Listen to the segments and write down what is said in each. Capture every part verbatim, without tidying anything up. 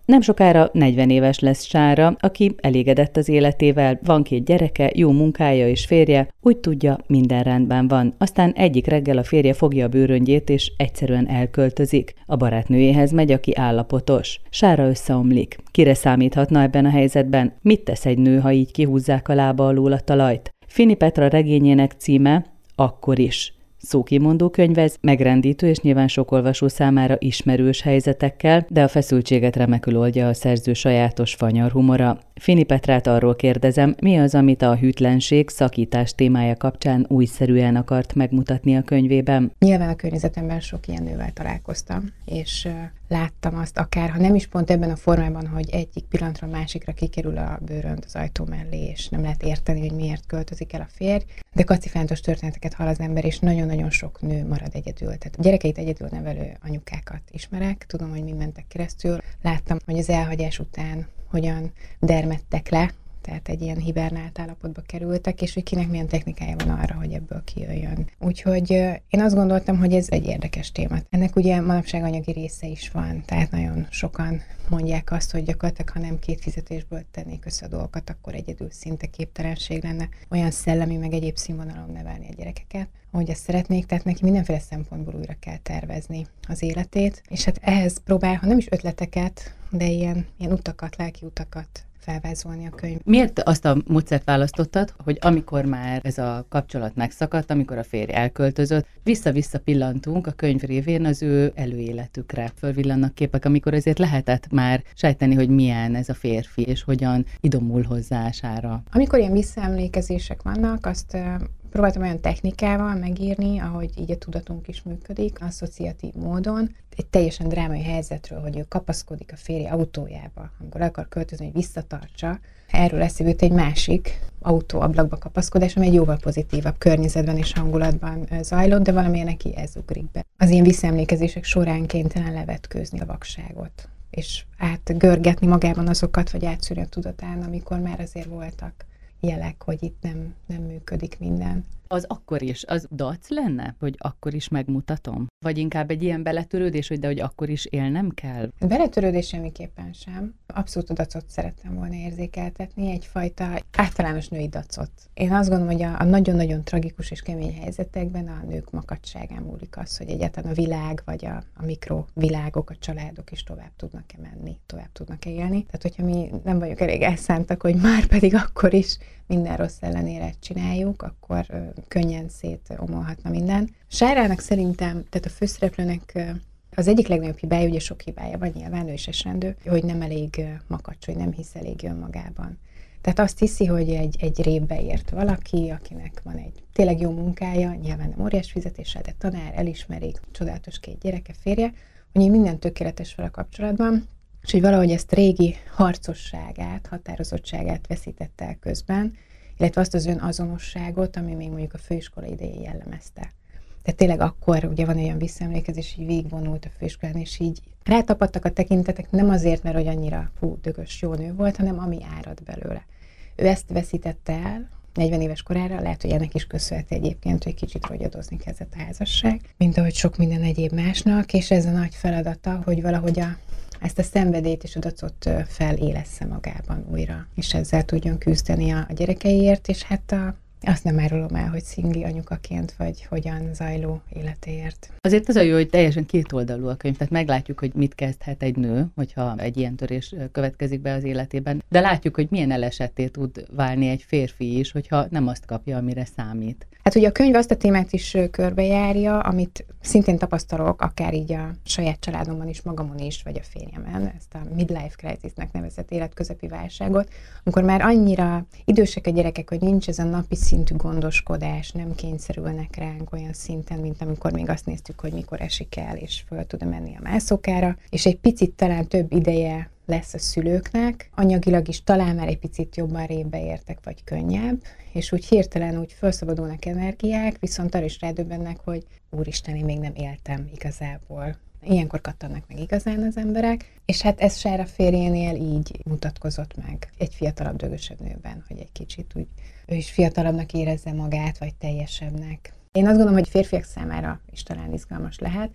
Nem sokára negyven éves lesz Sára, aki elégedett az életével, van két gyereke, jó munkája és férje, úgy tudja, minden rendben van. Aztán egyik reggel a férje fogja a bőröngyét és egyszerűen elköltözik. A barátnőjéhez megy, aki állapotos. Sára összeomlik. Kire számíthatna ebben a helyzetben? Mit tesz egy nő, ha így kihúzzák a lába alól a talajt? Fini Petra regényének címe Akkor is. Szókimondó könyvez, megrendítő és nyilván sok olvasó számára ismerős helyzetekkel, de a feszültséget remekül oldja a szerző sajátos fanyar humora. Fini Petrát arról kérdezem, mi az, amit a hűtlenség szakítás témája kapcsán újszerűen akart megmutatni a könyvében. Nyilván a környezetemben sok ilyen nővel találkoztam, és láttam azt, akár ha nem is pont ebben a formában, hogy egyik pillanatra másikra kikerül a bőrönt az ajtó mellé, és nem lehet érteni, hogy miért költözik el a férj, de kacifántos történeteket hall az ember, és nagyon-nagyon sok nő marad egyedül. Tehát a gyerekeit egyedül nevelő anyukákat ismerek, tudom, hogy mi mentek keresztül. Láttam, hogy az elhagyás után hogyan dermedtek le, tehát egy ilyen hibernált állapotba kerültek, és hogy kinek milyen technikája van arra, hogy ebből kijöjjön. Úgyhogy én azt gondoltam, hogy ez egy érdekes téma. Ennek ugye manapság anyagi része is van, tehát nagyon sokan mondják azt, hogy gyakorlatilag, ha nem két fizetésből tennék össze a dolgokat, akkor egyedül szinte képtelenség lenne olyan szellemi, meg egyéb színvonalon nevelni a gyerekeket, ahogy ezt szeretnék, tehát neki mindenféle szempontból újra kell tervezni az életét, és hát ehhez próbál, ha nem is ötleteket, de ilyen, ilyen utakat, lelki utakat felvázolni a könyv. Miért azt a módszert választottad, hogy amikor már ez a kapcsolat megszakadt, amikor a férj elköltözött, vissza-vissza pillantunk a könyv révén az ő előéletükre. Fölvillannak képek, amikor azért lehetett már sejteni, hogy milyen ez a férfi, és hogyan idomul hozzá Sára. Amikor ilyen visszaemlékezések vannak, azt próbáltam olyan technikával megírni, ahogy így a tudatunk is működik, asszociatív módon, egy teljesen drámai helyzetről, hogy ő kapaszkodik a férje autójába, amikor el akar költözni, hogy visszatartsa. Erről eszébe egy másik autóablakba kapaszkodás, ami egy jóval pozitívabb környezetben és hangulatban zajlott, de valamilyen neki ez ugrik be. Az ilyen visszaemlékezések során kénytelen levetkőzni a vakságot, és átgörgetni magában azokat, vagy átszűrni a tudatán, amikor már azért voltak jelek, hogy itt nem, nem működik minden. Az akkor is, az dac lenne, hogy akkor is megmutatom? Vagy inkább egy ilyen beletörődés, hogy de hogy akkor is élnem kell? Beletörődés semmiképpen sem. Abszolút a dacot szerettem volna érzékeltetni, egyfajta általános női dacot. Én azt gondolom, hogy a, a nagyon-nagyon tragikus és kemény helyzetekben a nők makacságán múlik az, hogy egyáltalán a világ, vagy a, a mikrovilágok, a családok is tovább tudnak-e menni, tovább tudnak-e élni. Tehát, hogyha mi nem vagyunk elég elszántak, hogy már pedig akkor is minden rossz ellenére csináljuk, akkor ö, könnyen szétomolhatna minden. Sárának szerintem, tehát a főszereplőnek ö, az egyik legnagyobb hibája, ugye sok hibája van, nyilván ő is esendő, hogy nem elég ö, makacs, hogy nem hisz elég önmagában. Tehát azt hiszi, hogy egy, egy répbe ért valaki, akinek van egy tényleg jó munkája, nyilván nem óriás fizetéssel, de tanár, elismerik, csodálatos két gyereke, férje, hogy minden tökéletes vele kapcsolatban, és hogy valahogy ezt régi harcosságát, határozottságát veszítette el közben, illetve azt az önazonosságot, ami még mondjuk a főiskola idején jellemezte. Tehát tényleg akkor ugye van olyan visszaemlékezés, hogy végigvonult a főiskolán, és így rátapadtak a tekintetek, nem azért, mert hogy annyira fú, dögös, jó nő volt, hanem ami árad belőle. Ő ezt veszítette el, negyven éves korára, lehet, hogy ennek is köszönheti egyébként, hogy kicsit rogyadozni kezdett a házasság, mint ahogy sok minden egyéb másnak, és ez a nagy feladata, hogy valahogy a ezt a szenvedélyt és a dacot felélessze magában újra, és ezzel tudjon küzdeni a, a gyerekeiért, és hát a, azt nem árulom el, hogy szingli anyukaként, vagy hogyan zajló életéért. Azért az a jó, hogy teljesen kétoldalú a könyv, tehát meglátjuk, hogy mit kezdhet egy nő, hogyha egy ilyen törés következik be az életében, de látjuk, hogy milyen elesetté tud válni egy férfi is, hogyha nem azt kapja, amire számít. Hát ugye a könyv azt a témát is körbejárja, amit szintén tapasztalok, akár így a saját családomban is, magamon is, vagy a férjemen, ezt a midlife crisisnek nevezett életközepi válságot, amikor már annyira idősek a gyerekek, hogy nincs ez a napi szintű gondoskodás, nem kényszerülnek ránk olyan szinten, mint amikor még azt néztük, hogy mikor esik el, és föl tud menni a mászókára, és egy picit talán több ideje lesz a szülőknek, anyagilag is talán már egy picit jobban répbe értek, vagy könnyebb, és úgy hirtelen úgy felszabadulnak energiák, viszont arra is rádöbbennek, hogy úristen, én még nem éltem igazából. Ilyenkor kattannak meg igazán az emberek, és hát ez Sára férjénél így mutatkozott meg egy fiatalabb, dögösebb nőben, hogy egy kicsit úgy ő is fiatalabbnak érezze magát, vagy teljesebbnek. Én azt gondolom, hogy férfiak számára is talán izgalmas lehet.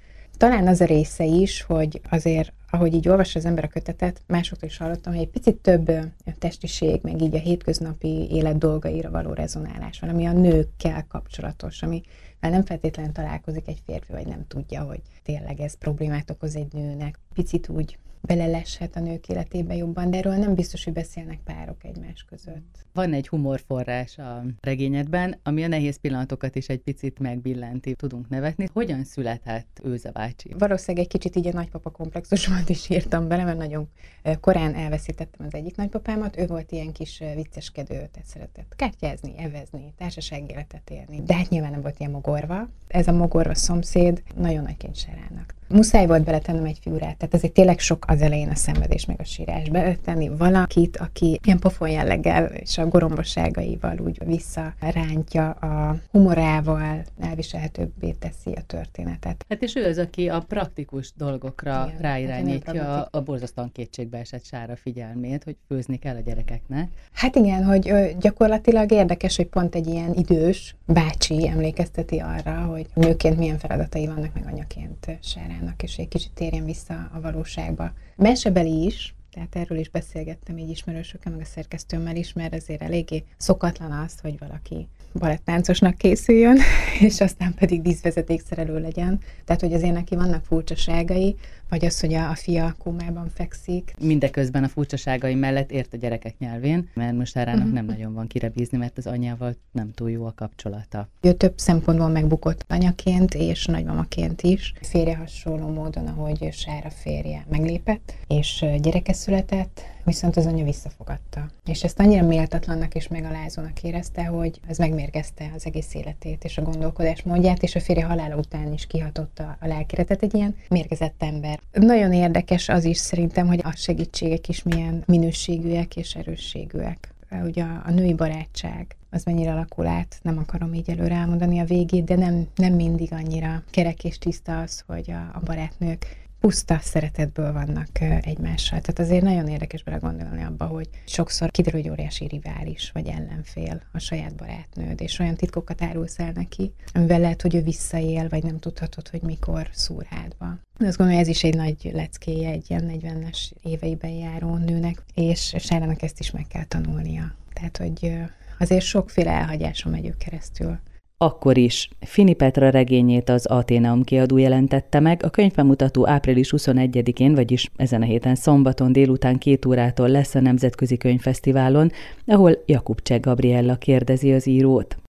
talán az a része is, hogy azért, ahogy így olvassa az ember a kötetet, másoktól is hallottam, hogy egy picit több testiség, meg így a hétköznapi élet dolgaira való rezonálás van, ami a nőkkel kapcsolatos, ami már nem feltétlenül találkozik egy férfi, vagy nem tudja, hogy tényleg ez problémát okoz egy nőnek. Picit úgy beleleshet a nők életébe jobban, de erről nem biztos, hogy beszélnek párok egymás között. Van egy humorforrás a regényedben, ami a nehéz pillanatokat is egy picit megbillenti, tudunk nevetni. Hogyan született Őze bácsi? Valószínűleg egy kicsit így a nagypapa komplexusomat is írtam bele, mert nagyon korán elveszítettem az egyik nagypapámat. Ő volt ilyen kis vicceskedő, tehát szeretett kártyázni, evezni, társaságéletet élni. De hát nyilván nem volt ilyen mogorva. Ez a mogorva szomszéd nagyon nagy kincsárálnak. Muszáj volt beletennem egy figurát, tehát azért tényleg sok az elején a szenvedés meg a sírás. Beletenni valakit, aki ilyen pofon jelleggel és a gorombosságaival úgy visszarántja, a humorával elviselhetőbbé teszi a történetet. Hát és ő az, aki a praktikus dolgokra igen, ráirányítja hát a, a borzasztóan kétségbe esett Sára figyelmét, hogy főzni kell a gyerekeknek. Hát igen, hogy ö, gyakorlatilag érdekes, hogy pont egy ilyen idős bácsi emlékezteti arra, hogy nőként milyen feladatai vannak, meg anyaként Sárának, és egy kicsit térjen vissza a valóságba. Mesebeli is, tehát erről is beszélgettem így ismerősökkel, meg a szerkesztőmmel is, mert azért eléggé szokatlan az, hogy valaki balettáncosnak készüljön, és aztán pedig díszvezetékszerelő legyen. Tehát, hogy azért neki vannak furcsaságai, vagy az, hogy a, a fia kómában fekszik. Mindeközben a furcsaságai mellett ért a gyerekek nyelvén, mert most Sárának uh-huh. nem nagyon van kire bízni, mert az anyjával nem túl jó a kapcsolata. Ő több szempontból megbukott anyaként és nagymamaként is. Férje hasonló módon, ahogy Sára férje meglépett, és gyereke született, viszont az anya visszafogadta. És ezt annyira méltatlannak és megalázónak érezte, hogy ez megmérgezte az egész életét és a gondolkodásmódját, és a férje halála után is kihatotta a lelkére. Tehát egy ilyen mérgezett ember. Nagyon érdekes az is szerintem, hogy a segítségek is milyen minőségűek és erősségűek. Ugye a, a női barátság, az mennyire alakul át, nem akarom így előre elmondani a végét, de nem, nem mindig annyira kerek és tiszta az, hogy a, a barátnők puszta szeretetből vannak egymással. Tehát azért nagyon érdekes belegondolni abba, hogy sokszor kiderül, hogy óriási rivális vagy ellenfél a saját barátnőd, és olyan titkokat árulsz el neki, amivel lehet, hogy ő visszaél, vagy nem tudhatod, hogy mikor szúr hátba. Azt gondolom, ez is egy nagy leckéje egy ilyen negyvenes éveiben járó nőnek, és Sárának ezt is meg kell tanulnia. Tehát, hogy azért sokféle elhagyáson megy ő keresztül. Akkor is Fini Petra regényét az Athenaeum kiadó jelentette meg, a könyvbemutató április huszonegyedikén, vagyis ezen a héten szombaton délután két órától lesz a Nemzetközi Könyvfesztiválon, ahol Jakub Cseh Gabriella kérdezi az írót.